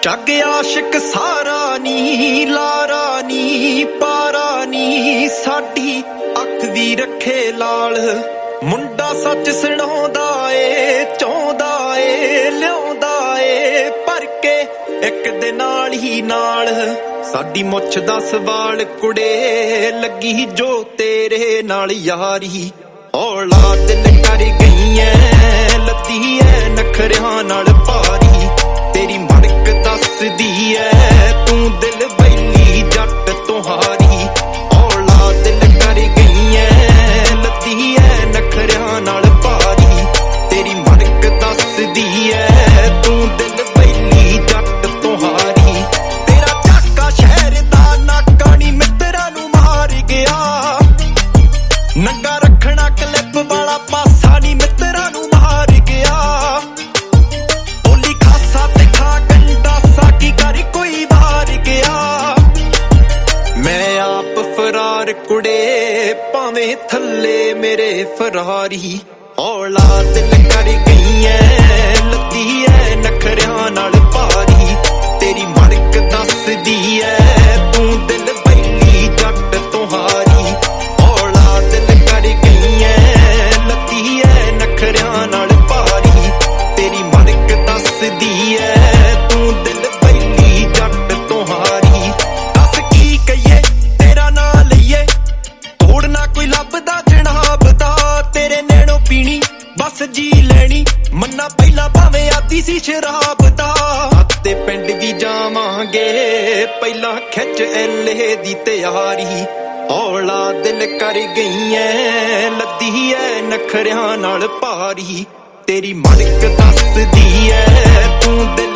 जग आशिक सारा नी लारा नी पारा नी साडी अख दी रखे लाल मुंडा सच सुणाउंदा ए चाहुंदा ए लियाउंदा ए भर के इक दे नाल ही नाल साडी मुछ दा सवाल कुड़े लगी जो तेरे नाल यारी हौला दिल कर गई ऐ लद्दी ऐ नखरियां नाल भारी तेरी मड़क दसदी ऐ तू दिल बैली जट तुहारी हौला दिल कर गई ऐ लद्दी ऐ नखरियां नाल भारी तेरी मड़क दसदी ऐ तू दिल बैली जट तुहारी तेरा झाका शहर दा नाका नी मित्तरां नूं मार गया नंगा रखना क्लिप वाला पासा नी मित्तरां नूं मार गया बोली खासा ते खा गंडासा की कर कोई बाहर गया मैं आप फरार कुड़े भावें थल्ले मेरे फरारी हौला दिल कर गई ऐ लद्दी ऐ नखरियां नाल भारी तेरी मड़क दसदी ऐ तू दिल बैली जट तुहारी हौला दिल कर गई ऐ लद्दी ऐ नखरियां नाल भारी तेरी मड़क दसदी ऐ तू दिल बैली जट तुहारी दस की कहिए तेरा नां लईए तोड़ना कोई लभदा जनाब दा तेरे नैणों पीनी बस जी लेनी मन्ना पहला भावें आदी सी शराब दा ते पिंड भी जावांगे पहला खिच एले दी तैयारी हौला दिल कर गई ऐ लद्दी ऐ नखरियां नाल भारी तेरी मड़क दसदी ऐ तू दिल